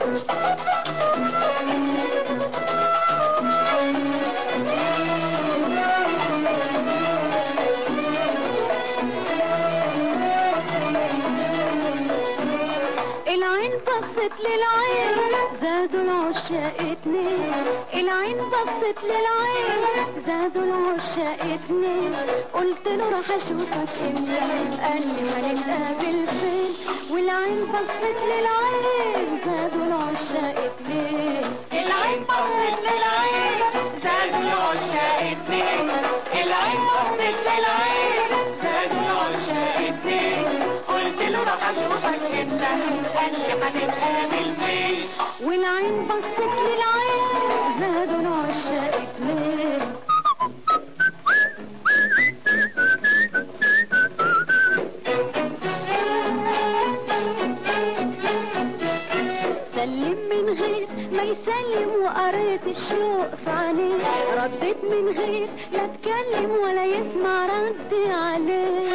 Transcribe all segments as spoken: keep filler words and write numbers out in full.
العين بصت للعين زادوا العشاق اتنين، العين بصت للعين زادوا العشاق اتنين. قلت له راح اشوفك امتى، قال لي هنتقابل فين. والعين بصت للعين زادوا العشاق اتنين، العين بصت للعين زادوا العشاق اتنين، العين بصت للعين زادوا العشاق اتنين. قلت له راح اشوفك امتى، قال لي هنتقابل فين. والعين بصت للعين زادوا العشاق اتنين. سلم من غير ما يسلم وقريت الشوق في عينيه، رديت من غير لا اتكلم ولا يسمع ردي عليه.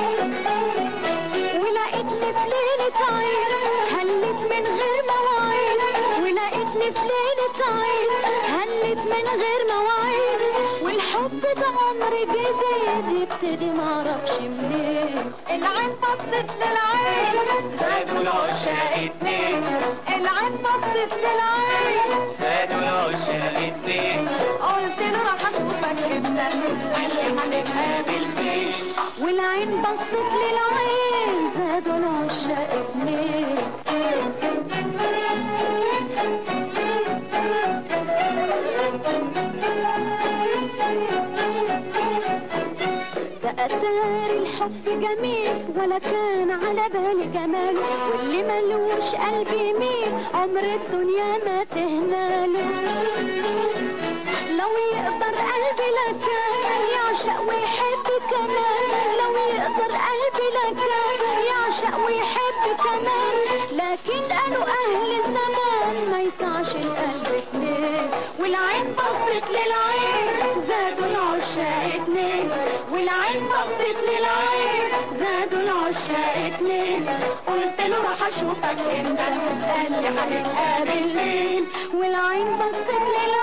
ولقيتني في ليلة عيد هلت من غير مواعيد، ولقيتني في ليلة عيد هلت من غير مواعيد. والحب ده عمر جديد يبتدي معرفش منين. العين بصت للعين زادوا العشاق اتنين، العين بصت للعين زادوا العشاق اتنين. قلت له راح اشوفك امتى، قال لي هنتقابل فين. والعين بصت للعين زادوا العشاق اتنين. ده أتاري الحب جميل ولا كان على بالي جماله، واللي ملوش قلب يميل عمر الدنيا ما تهناله. لو يقدر قلبي لكان يعشق ويحب كمان، لو يقدر قلبي لكان يعشق ويحب كمان. لكن قالوا أهل الزمان ما يسعش القلب اتنين. والعين بصت للعين زادوا العشاق اتنين، والعين بصت للعين زادوا العشاق اتنين. قلت له راح اشوفك امتى، قال لي هنتقابل فين. والعين بصت للعين